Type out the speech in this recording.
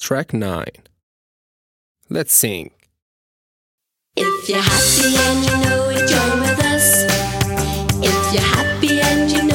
Track 9. Let's sing. If you're happy and you know it, join with us. If you're happy and you know